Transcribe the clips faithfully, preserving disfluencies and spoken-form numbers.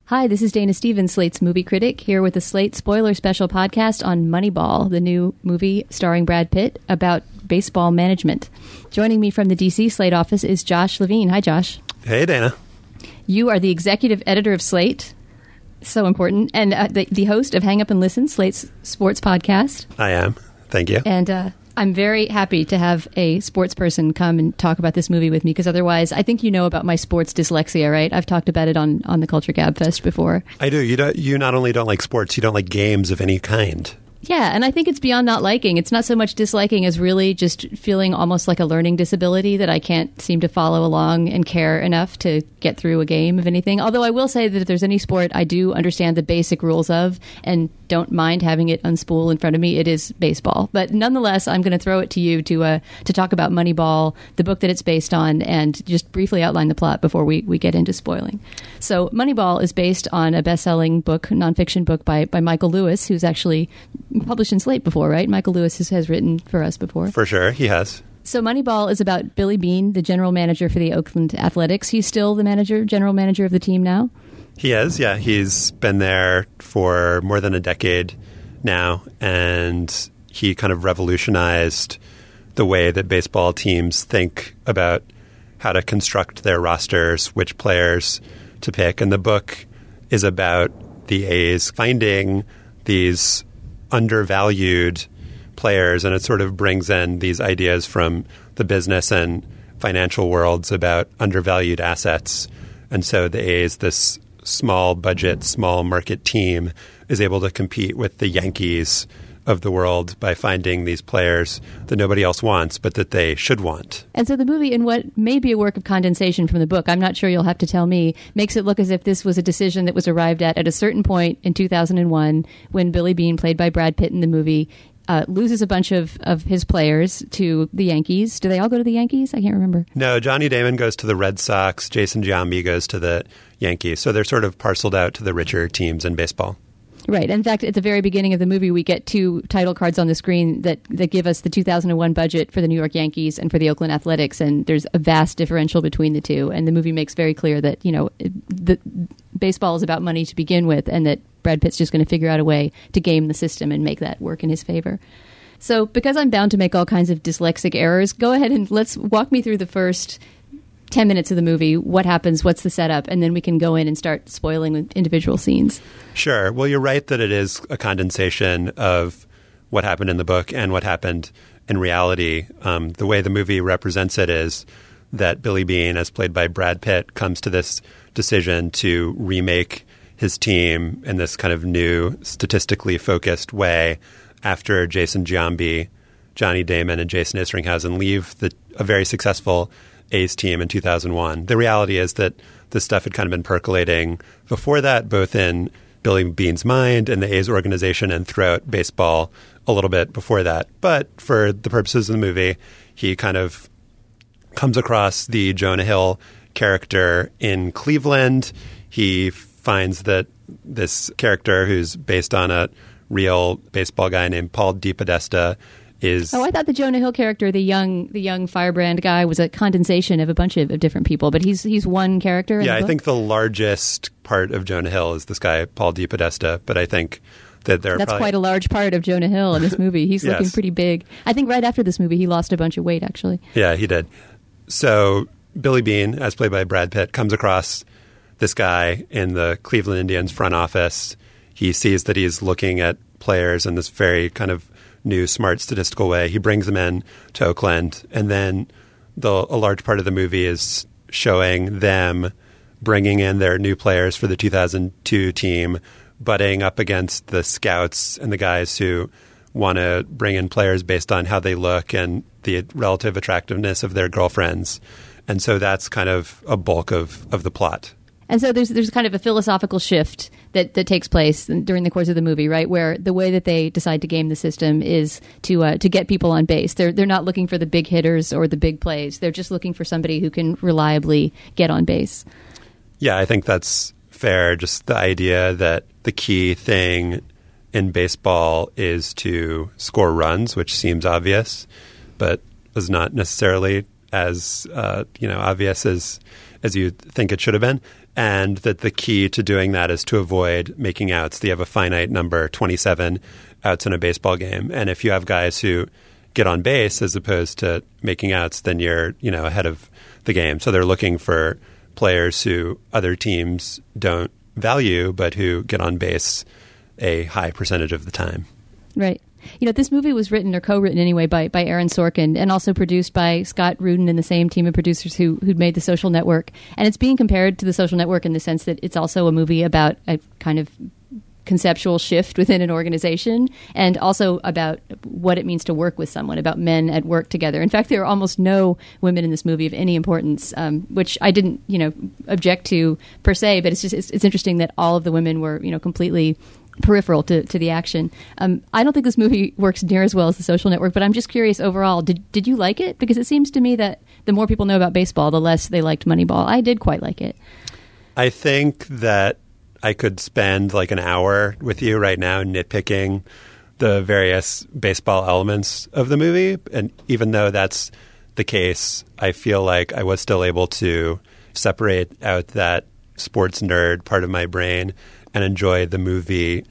Hi, this is Dana Stevens, Slate's movie critic, here with a Slate spoiler special podcast on Moneyball, the new movie starring Brad Pitt about baseball management. Joining me from the D C Slate office is Josh Levine. Hi, Josh. Hey, Dana. You are the executive editor of Slate, so important, and uh, the, the host of Hang Up and Listen, Slate's sports podcast. I am. Thank you. And uh, I'm very happy to have a sports person come and talk about this movie with me, because otherwise, I think you know about my sports dyslexia, right? I've talked about it on, on the Culture Gab Fest before. I do. You don't, you not only don't like sports, you don't like games of any kind. Yeah, and I think it's beyond not liking. It's not so much disliking as really just feeling almost like a learning disability that I can't seem to follow along and care enough to get through a game of anything. Although I will say that if there's any sport I do understand the basic rules of and don't mind having it unspool in front of me, it is baseball. But nonetheless, I'm going to throw it to you to uh, to talk about Moneyball, the book that it's based on, and just briefly outline the plot before we, we get into spoiling. So Moneyball is based on a best-selling book, nonfiction book by, by Michael Lewis, who's actually published in Slate before, right? Michael Lewis has, has written for us before. For sure, he has. So Moneyball is about Billy Beane, the general manager for the Oakland Athletics. He's still the manager, general manager of the team now? He is, yeah. He's been there for more than a decade now, and he kind of revolutionized the way that baseball teams think about how to construct their rosters, which players to pick. And the book is about the A's finding these undervalued players, and it sort of brings in these ideas from the business and financial worlds about undervalued assets. And so the A's, this small budget, small market team, is able to compete with the Yankees of the world by finding these players that nobody else wants, but that they should want. And so the movie, in what may be a work of condensation from the book, I'm not sure, you'll have to tell me, makes it look as if this was a decision that was arrived at at a certain point in two thousand one when Billy Beane, played by Brad Pitt in the movie, uh, loses a bunch of, of his players to the Yankees. Do they all go to the Yankees? I can't remember. No, Johnny Damon goes to the Red Sox. Jason Giambi goes to the Yankees. So they're sort of parceled out to the richer teams in baseball. Right. In fact, at the very beginning of the movie, we get two title cards on the screen that, that give us the two thousand one budget for the New York Yankees and for the Oakland Athletics. And there's a vast differential between the two. And the movie makes very clear that, you know, the baseball is about money to begin with, and that Brad Pitt's just going to figure out a way to game the system and make that work in his favor. So because I'm bound to make all kinds of dyslexic errors, go ahead and let's walk me through the first ten minutes of the movie. What happens? What's the setup? And then we can go in and start spoiling individual scenes. Sure. Well, you're right that it is a condensation of what happened in the book and what happened in reality. Um, the way the movie represents it is that Billy Beane, as played by Brad Pitt, comes to this decision to remake his team in this kind of new, statistically focused way after Jason Giambi, Johnny Damon, and Jason Isringhausen leave the, a very successful A's team in two thousand one. The reality is that this stuff had kind of been percolating before that, both in Billy Beane's mind and the A's organization and throughout baseball a little bit before that. But for the purposes of the movie, he kind of comes across the Jonah Hill character in Cleveland. He finds that this character, who's based on a real baseball guy named Paul DePodesta, is... Oh, I thought the Jonah Hill character, the young the young firebrand guy, was a condensation of a bunch of, of different people, but he's he's one character in Yeah, the I book? think the largest part of Jonah Hill is this guy, Paul DePodesta, but I think that there are That's probably... quite a large part of Jonah Hill in this movie. He's Yes. looking pretty big. I think right after this movie, he lost a bunch of weight, actually. Yeah, he did. So Billy Beane, as played by Brad Pitt, comes across this guy in the Cleveland Indians front office. He sees that he's looking at players in this very kind of new, smart, statistical way. He brings them in to Oakland, and then the, a large part of the movie is showing them bringing in their new players for the two thousand two team, butting up against the scouts and the guys who want to bring in players based on how they look and the relative attractiveness of their girlfriends. And so that's kind of a bulk of, of the plot. And so there's there's kind of a philosophical shift that, that takes place during the course of the movie, right? Where the way that they decide to game the system is to uh, to get people on base. They're they're not looking for the big hitters or the big plays. They're just looking for somebody who can reliably get on base. Yeah, I think that's fair. Just the idea that the key thing in baseball is to score runs, which seems obvious, but is not necessarily as uh, you know obvious as as you think it should have been. and that the key to doing that is to avoid making outs. You have a finite number, twenty-seven outs in a baseball game. And if you have guys who get on base as opposed to making outs, then you're, you know, ahead of the game. So they're looking for players who other teams don't value, but who get on base a high percentage of the time. Right. You know, this movie was written or co-written anyway by, by Aaron Sorkin and also produced by Scott Rudin and the same team of producers who, who'd made The Social Network. And it's being compared to The Social Network in the sense that it's also a movie about a kind of conceptual shift within an organization and also about what it means to work with someone, about men at work together. In fact, there are almost no women in this movie of any importance, um, which I didn't, you know, object to per se, but it's just, it's, it's interesting that all of the women were, you know, completely peripheral to, to the action. Um, I don't think this movie works near as well as The Social Network, but I'm just curious overall, did did you like it? Because it seems to me that the more people know about baseball, the less they liked Moneyball. I did quite like it. I think that I could spend like an hour with you right now nitpicking the various baseball elements of the movie. And even though that's the case, I feel like I was still able to separate out that sports nerd part of my brain and enjoy the movie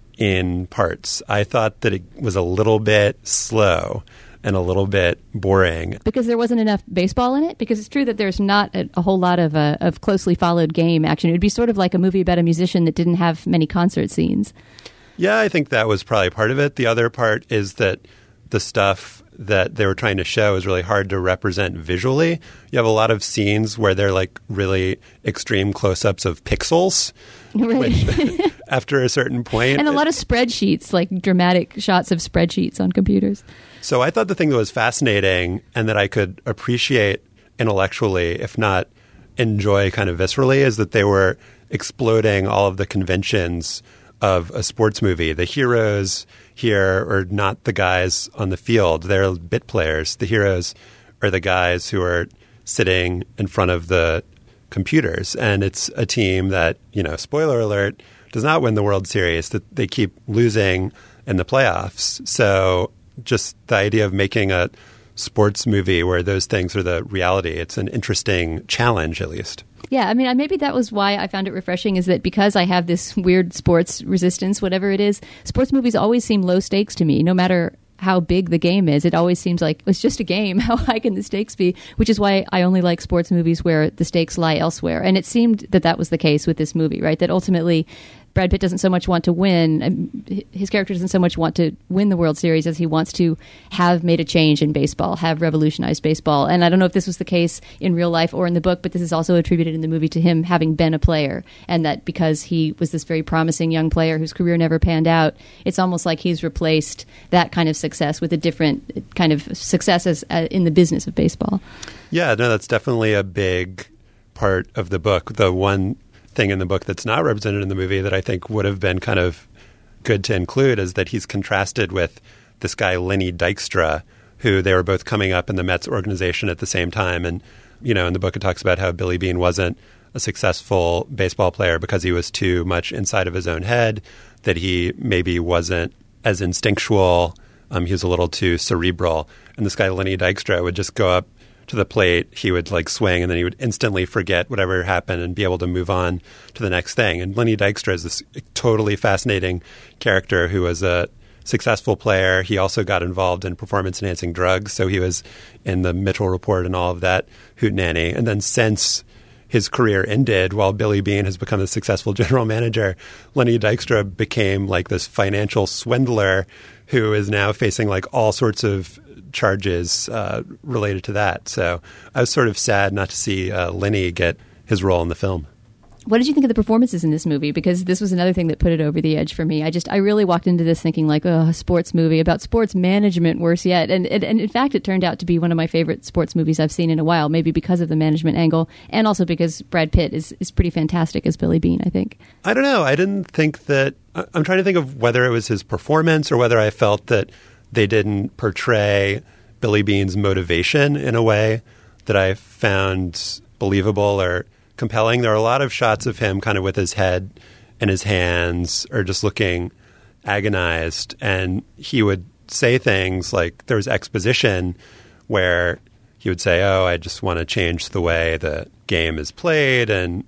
in parts. I thought that it was a little bit slow and a little bit boring. Because there wasn't enough baseball in it? Because it's true that there's not a, a whole lot of, uh, of closely followed game action. It would be sort of like a movie about a musician that didn't have many concert scenes. Yeah, I think that was probably part of it. The other part is that the stuff that they were trying to show is really hard to represent visually. You have a lot of scenes where they're like really extreme close-ups of pixels, right. Which after a certain point... And a lot of spreadsheets, like dramatic shots of spreadsheets on computers. So I thought the thing that was fascinating and that I could appreciate intellectually, if not enjoy kind of viscerally, is that they were exploding all of the conventions of a sports movie. The heroes here are not the guys on the field. They're bit players. The heroes are the guys who are sitting in front of the computers. And it's a team that, you know, spoiler alert, does not win the World Series, that they keep losing in the playoffs. So just the idea of making a sports movie where those things are the reality, it's an interesting challenge, at least. Yeah, I mean, maybe that was why I found it refreshing, is that because I have this weird sports resistance, whatever it is, sports movies always seem low stakes to me, no matter how big the game is. It always seems like it's just a game. How high can the stakes be? Which is why I only like sports movies where the stakes lie elsewhere. And it seemed that that was the case with this movie, right? That ultimately Brad Pitt doesn't so much want to win. His character doesn't so much want to win the World Series as he wants to have made a change in baseball, have revolutionized baseball. And I don't know if this was the case in real life or in the book, but this is also attributed in the movie to him having been a player. And that because he was this very promising young player whose career never panned out, it's almost like he's replaced that kind of success with a different kind of success as, uh, in the business of baseball. Yeah, no, that's definitely a big part of the book. The one thing in the book that's not represented in the movie that I think would have been kind of good to include is that he's contrasted with this guy, Lenny Dykstra, who they were both coming up in the Mets organization at the same time. And, you know, in the book it talks about how Billy Beane wasn't a successful baseball player because he was too much inside of his own head, that he maybe wasn't as instinctual. Um, he was a little too cerebral. And this guy, Lenny Dykstra, would just go up to the plate, he would like swing, and then he would instantly forget whatever happened and be able to move on to the next thing. And Lenny Dykstra is this totally fascinating character who was a successful player. He also got involved in performance-enhancing drugs, so he was in the Mitchell Report and all of that hootenanny. And then since his career ended, while Billy Beane has become a successful general manager, Lenny Dykstra became like this financial swindler who is now facing like all sorts of charges uh, related to that. So I was sort of sad not to see uh, Lenny get his role in the film. What did you think of the performances in this movie? Because this was another thing that put it over the edge for me. I just, I really walked into this thinking like, oh, a sports movie about sports management, worse yet. And, and, and in fact, it turned out to be one of my favorite sports movies I've seen in a while, maybe because of the management angle and also because Brad Pitt is, is pretty fantastic as Billy Beane, I think. I don't know. I didn't think that, I'm trying to think of whether it was his performance or whether I felt that they didn't portray Billy Beane's motivation in a way that I found believable or compelling. There are a lot of shots of him kind of with his head in his hands or just looking agonized. And he would say things like, there was exposition where he would say, oh, I just want to change the way the game is played. And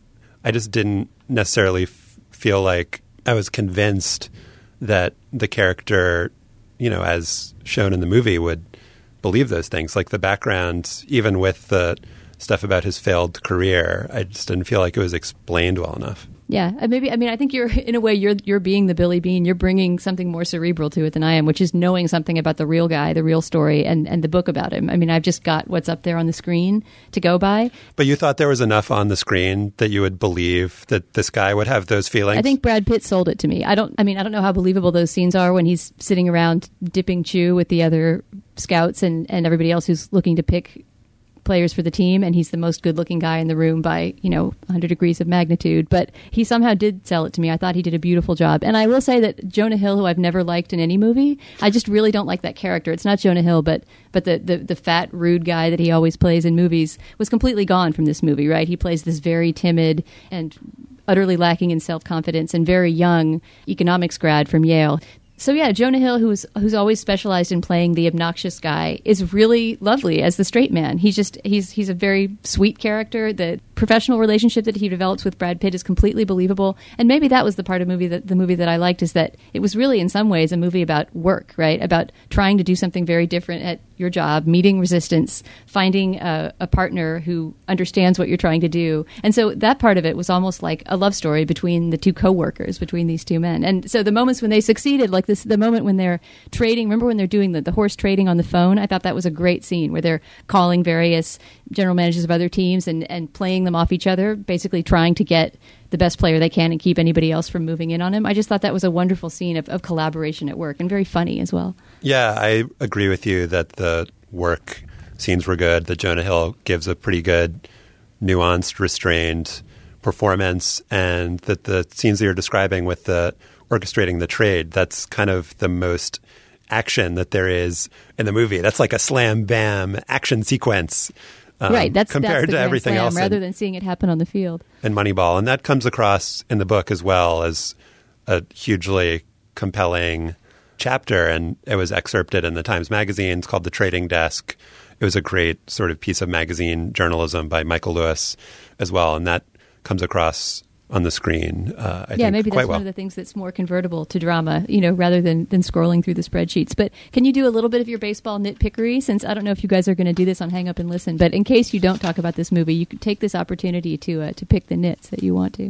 I just didn't necessarily f- feel like I was convinced that the character, you know, as shown in the movie, would believe those things. Like the background, even with the stuff about his failed career, I just didn't feel like it was explained well enough. Yeah, uh, maybe. I mean, I think you're in a way you're you're being the Billy Beane. You're bringing something more cerebral to it than I am, which is knowing something about the real guy, the real story, and and the book about him. I mean, I've just got what's up there on the screen to go by. But you thought there was enough on the screen that you would believe that this guy would have those feelings? I think Brad Pitt sold it to me. I don't. I mean, I don't know how believable those scenes are when he's sitting around dipping chew with the other scouts and and everybody else who's looking to pick players for the team, and he's the most good-looking guy in the room by, you know, one hundred degrees of magnitude. But he somehow did sell it to me. I thought he did a beautiful job. And I will say that Jonah Hill, who I've never liked in any movie, I just really don't like that character. It's not Jonah Hill, but but the, the, the fat, rude guy that he always plays in movies was completely gone from this movie, right? He plays this very timid and utterly lacking in self-confidence and very young economics grad from Yale. So yeah, Jonah Hill, who's who's always specialized in playing the obnoxious guy, is really lovely as the straight man. He's just he's he's a very sweet character. The professional relationship that he develops with Brad Pitt is completely believable. And maybe that was the part of movie that the movie that I liked, is that it was really in some ways a movie about work, right? About trying to do something very different at your job, meeting resistance, finding a, a partner who understands what you're trying to do. And so that part of it was almost like a love story between the two co-workers, between these two men. And so the moments when they succeeded, like this, the moment when they're trading, remember when they're doing the, the horse trading on the phone? I thought that was a great scene where they're calling various general managers of other teams and, and playing them off each other, basically trying to get the best player they can and keep anybody else from moving in on him. I just thought that was a wonderful scene of, of collaboration at work, and very funny as well. Yeah, I agree with you that the work scenes were good, that Jonah Hill gives a pretty good, nuanced, restrained performance, and that the scenes that you're describing with the orchestrating the trade, that's kind of the most action that there is in the movie. That's like a slam bam action sequence. Um, right, that's compared that's the to everything slam, else, rather in, than seeing it happen on the field. And Moneyball, and that comes across in the book as well as a hugely compelling chapter, and it was excerpted in the Times Magazine. It's called The Trading Desk. It was a great sort of piece of magazine journalism by Michael Lewis as well, and that comes across on the screen, uh, I yeah, think, maybe quite that's well. one of the things that's more convertible to drama, you know, rather than, than scrolling through the spreadsheets. But can you do a little bit of your baseball nitpickery? Since I don't know if you guys are going to do this on Hang Up and Listen, but in case you don't talk about this movie, you could take this opportunity to uh, to pick the nits that you want to.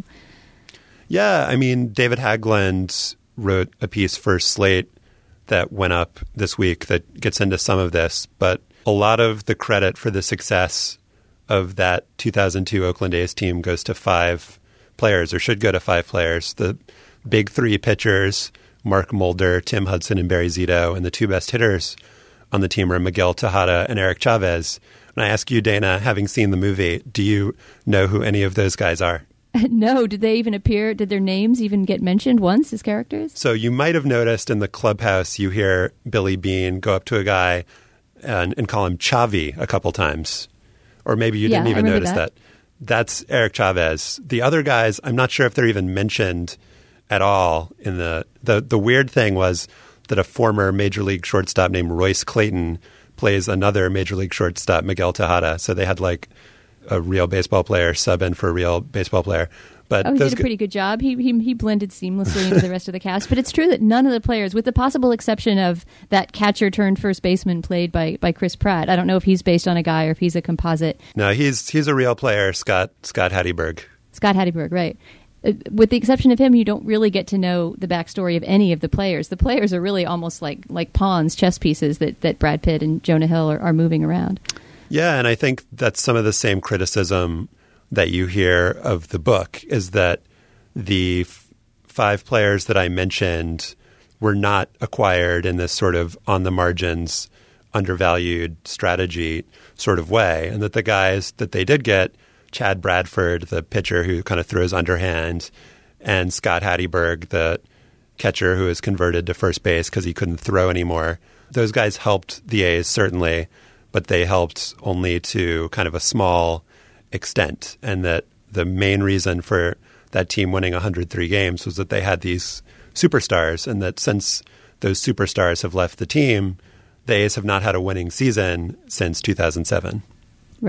Yeah, I mean, David Haglund wrote a piece for Slate that went up this week that gets into some of this, but a lot of the credit for the success of that two thousand two Oakland A's team goes to five players, or should go to five players. The big three pitchers, Mark Mulder, Tim Hudson, and Barry Zito, and the two best hitters on the team are Miguel Tejada and Eric Chavez. And I ask you, Dana, having seen the movie, do you know who any of those guys are? No. Did they even appear? Did their names even get mentioned once as characters? So you might have noticed in the clubhouse, you hear Billy Beane go up to a guy and, and call him Chavi a couple times. Or maybe you yeah, didn't even notice that. that. That's Eric Chavez. The other guys, I'm not sure if they're even mentioned at all in the, the the weird thing was that a former Major League shortstop named Royce Clayton plays another Major League shortstop, Miguel Tejada. So they had like a real baseball player sub in for a real baseball player. But oh, he those did a pretty good job. He, he he blended seamlessly into the rest of the cast. But it's true that none of the players, with the possible exception of that catcher turned first baseman played by, by Chris Pratt. I don't know if he's based on a guy or if he's a composite. No, he's he's a real player, Scott Scott Hatteberg. Scott Hatteberg, right. Uh, with the exception of him, you don't really get to know the backstory of any of the players. The players are really almost like like pawns, chess pieces that, that Brad Pitt and Jonah Hill are, are moving around. Yeah, and I think that's some of the same criticism that you hear of the book, is that the f- five players that I mentioned were not acquired in this sort of on the margins, undervalued strategy sort of way, and that the guys that they did get, Chad Bradford, the pitcher who kind of throws underhand, and Scott Hatteberg, the catcher who is converted to first base because he couldn't throw anymore, those guys helped the A's certainly, but they helped only to kind of a small extent, and that the main reason for that team winning one hundred three games was that they had these superstars, and that since those superstars have left the team, the A's have not had a winning season since two thousand seven. Right.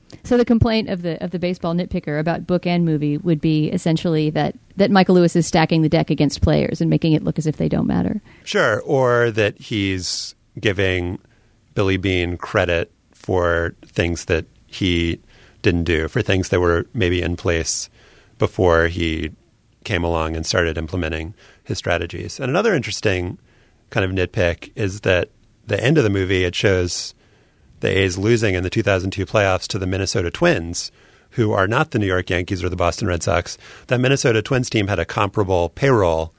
So the complaint of the of the baseball nitpicker about book and movie would be essentially that, that Michael Lewis is stacking the deck against players and making it look as if they don't matter. Sure, or that he's giving Billy Beane credit for things that he didn't do, for things that were maybe in place before he came along and started implementing his strategies. And another interesting kind of nitpick is that the end of the movie, it shows the A's losing in the two thousand two playoffs to the Minnesota Twins, who are not the New York Yankees or the Boston Red Sox. That Minnesota Twins team had a comparable payroll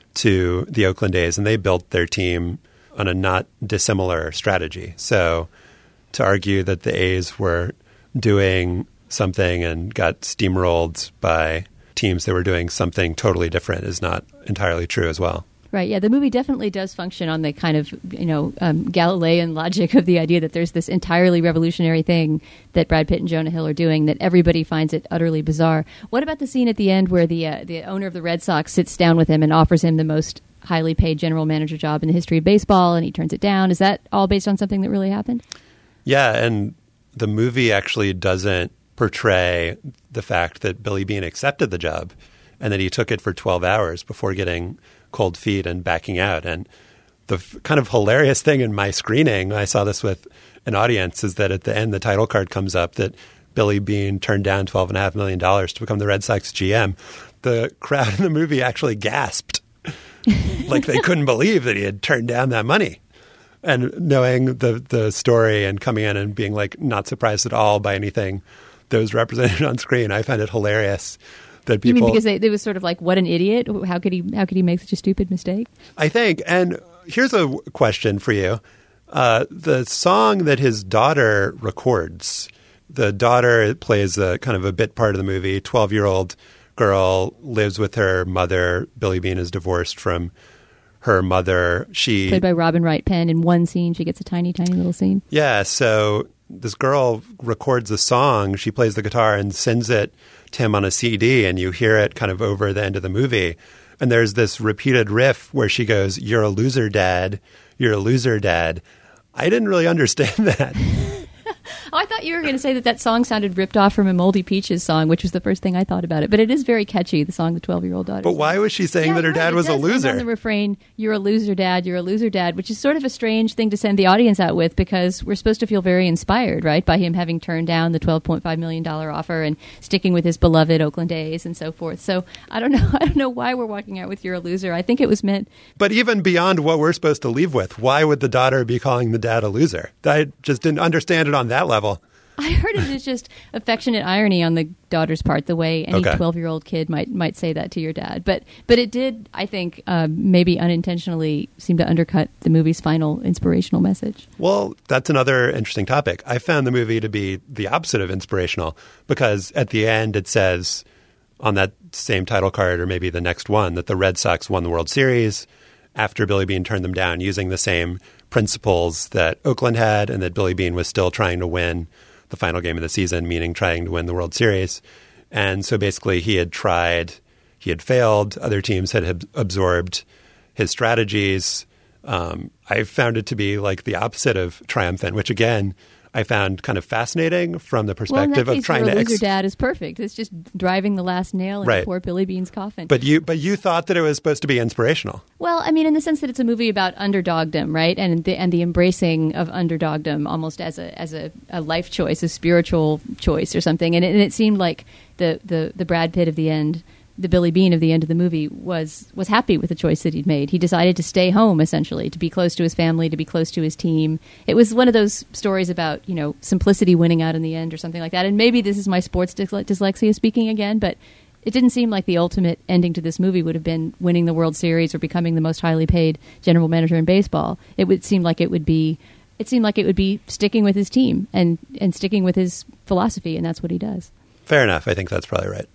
to the Oakland A's, and they built their team on a not dissimilar strategy. So to argue that the A's were doing something and got steamrolled by teams that were doing something totally different is not entirely true as well. Right. Yeah. The movie definitely does function on the kind of, you know, um, Galilean logic of the idea that there's this entirely revolutionary thing that Brad Pitt and Jonah Hill are doing that everybody finds it utterly bizarre. What about the scene at the end where the uh, the owner of the Red Sox sits down with him and offers him the most highly paid general manager job in the history of baseball, and he turns it down? Is that all based on something that really happened? Yeah. And the movie actually doesn't portray the fact that Billy Beane accepted the job and that he took it for twelve hours before getting cold feet and backing out. And the f- kind of hilarious thing in my screening, I saw this with an audience, is that at the end, the title card comes up that Billy Beane turned down twelve point five million dollars to become the Red Sox G M. The crowd in the movie actually gasped. Like they couldn't believe that he had turned down that money. And knowing the, the story and coming in and being like not surprised at all by anything that was represented on screen, I found it hilarious. That people, you mean because they, it was sort of like, what an idiot? How could he? How could he make such a stupid mistake? I think. And here's a question for you: uh, the song that his daughter records. The daughter plays a kind of a bit part of the movie. Twelve-year-old girl lives with her mother. Billy Beane is divorced from her mother. She played by Robin Wright Penn. In one scene, she gets a tiny, tiny little scene. Yeah. So this girl records a song. She plays the guitar and sends it to him on a C D, and you hear it kind of over the end of the movie. And there's this repeated riff where she goes, "You're a loser, Dad. You're a loser, Dad." I didn't really understand that. Oh, I thought you were going to say that that song sounded ripped off from a Moldy Peaches song, which was the first thing I thought about it. But it is very catchy, the song, The twelve-Year-Old Daughter. But why was she saying yeah, that her right, dad was a loser? On the refrain, "You're a loser, Dad. You're a loser, Dad," which is sort of a strange thing to send the audience out with, because we're supposed to feel very inspired, right, by him having turned down the twelve point five million dollars offer and sticking with his beloved Oakland A's and so forth. So I don't know. I don't know why we're walking out with "You're a loser." I think it was meant. But even beyond what we're supposed to leave with, why would the daughter be calling the dad a loser? I just didn't understand it on that level. I heard it as just affectionate irony on the daughter's part, the way any Okay. twelve-year-old kid might might say that to your dad. But but it did, I think, uh, maybe unintentionally seem to undercut the movie's final inspirational message. Well, that's another interesting topic. I found the movie to be the opposite of inspirational, because at the end it says on that same title card, or maybe the next one, that the Red Sox won the World Series after Billy Beane turned them down using the same principles that Oakland had, and that Billy Beane was still trying to win the final game of the season, meaning trying to win the World Series. And so basically he had tried, he had failed, other teams had ab- absorbed his strategies. Um, I found it to be like the opposite of triumphant, which again, I found kind of fascinating from the perspective well, in that of trying case, to... Ex- Ex- Dad is perfect. It's just driving the last nail in Right. poor Billy Beane's coffin. But you, but you thought that it was supposed to be inspirational. Well, I mean, in the sense that it's a movie about underdogdom, right? And the, and the embracing of underdogdom almost as a as a, a life choice, a spiritual choice or something. And it, and it seemed like the, the, the Brad Pitt of the end, the Billy Beane of the end of the movie, was was happy with the choice that he'd made. He decided to stay home, essentially, to be close to his family, to be close to his team. It was one of those stories about, you know, simplicity winning out in the end or something like that. And maybe this is my sports dysle- dyslexia speaking again, but it didn't seem like the ultimate ending to this movie would have been winning the World Series or becoming the most highly paid general manager in baseball. It would seem like it would be it seemed like it would be sticking with his team and, and sticking with his philosophy, and that's what he does. Fair enough. I think that's probably right.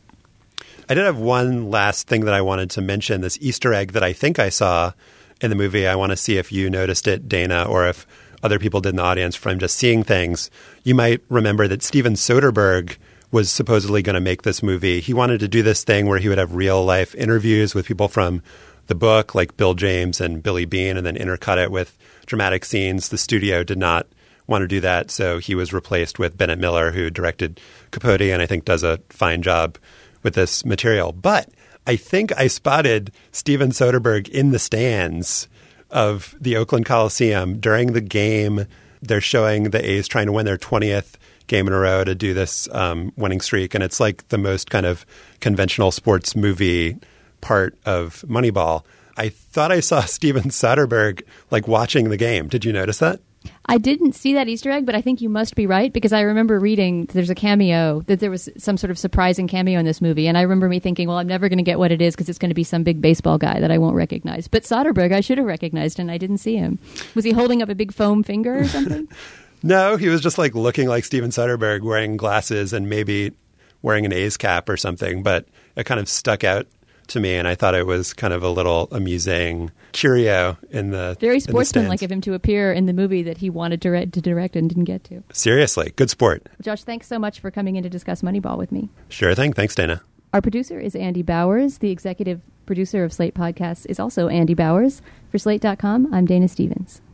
I did have one last thing that I wanted to mention, this Easter egg that I think I saw in the movie. I want to see if you noticed it, Dana, or if other people did in the audience from just seeing things. You might remember that Steven Soderbergh was supposedly going to make this movie. He wanted to do this thing where he would have real-life interviews with people from the book, like Bill James and Billy Beane, and then intercut it with dramatic scenes. The studio did not want to do that. So he was replaced with Bennett Miller, who directed Capote and I think does a fine job with this material. But I think I spotted Steven Soderbergh in the stands of the Oakland Coliseum during the game. They're showing the A's trying to win their twentieth game in a row to do this um, winning streak. And it's like the most kind of conventional sports movie part of Moneyball. I thought I saw Steven Soderbergh like watching the game. Did you notice that? I didn't see that Easter egg, but I think you must be right, because I remember reading there's a cameo, that there was some sort of surprising cameo in this movie. And I remember me thinking, well, I'm never going to get what it is because it's going to be some big baseball guy that I won't recognize. But Soderbergh, I should have recognized, and I didn't see him. Was he holding up a big foam finger or something? No, he was just like looking like Steven Soderbergh, wearing glasses and maybe wearing an A's cap or something. But it kind of stuck out to me, and I thought it was kind of a little amusing curio in the very sportsmanlike of him to appear in the movie that he wanted to, re- to direct and didn't get to. Seriously, good sport. Josh, thanks so much for coming in to discuss Moneyball with me. Sure thing. Thanks, Dana. Our producer is Andy Bowers. The executive producer of Slate Podcasts is also Andy Bowers. For Slate dot com, I'm Dana Stevens.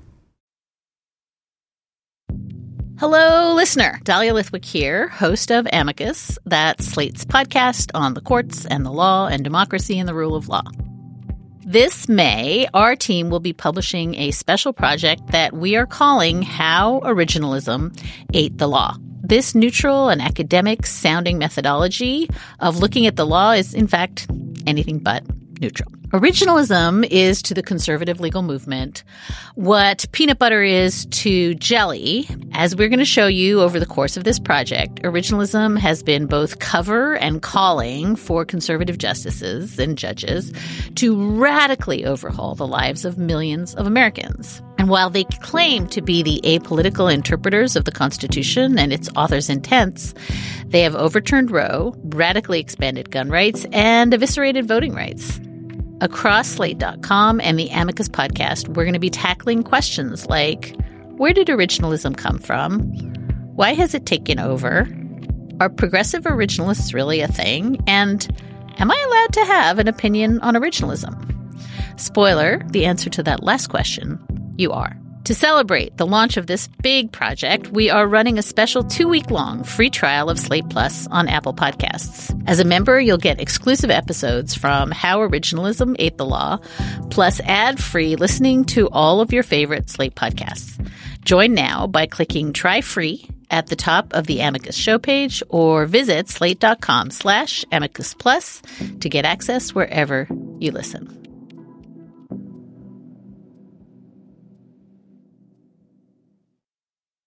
Hello, listener. Dahlia Lithwick here, host of Amicus, that's Slate's podcast on the courts and the law and democracy and the rule of law. This May, our team will be publishing a special project that we are calling How Originalism Ate the Law. This neutral and academic-sounding methodology of looking at the law is, in fact, anything but neutral. Originalism is to the conservative legal movement what peanut butter is to jelly. As we're going to show you over the course of this project, originalism has been both cover and calling for conservative justices and judges to radically overhaul the lives of millions of Americans. And while they claim to be the apolitical interpreters of the Constitution and its author's intents, they have overturned Roe, radically expanded gun rights, and eviscerated voting rights. Across Slate dot com and the Amicus podcast, we're going to be tackling questions like, where did originalism come from? Why has it taken over? Are progressive originalists really a thing? And am I allowed to have an opinion on originalism? Spoiler, the answer to that last question, you are. To celebrate the launch of this big project, we are running a special two-week-long free trial of Slate Plus on Apple Podcasts. As a member, you'll get exclusive episodes from How Originalism Ate the Law, plus ad-free listening to all of your favorite Slate podcasts. Join now by clicking Try Free at the top of the Amicus show page, or visit slate dot com slash Amicus Plus to get access wherever you listen.